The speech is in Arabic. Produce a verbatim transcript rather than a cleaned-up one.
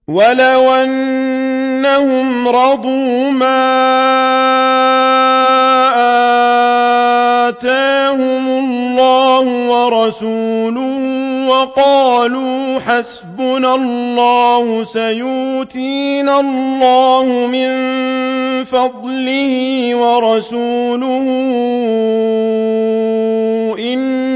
ولو أنهم رضوا ما آتاهم الله ورسوله وقالوا حسبنا الله سيؤتينا الله من فضله ورسوله إن